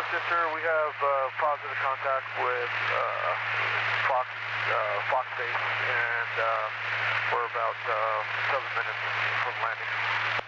sister, we have positive contact with Fox Base, and we're about 7 minutes from landing.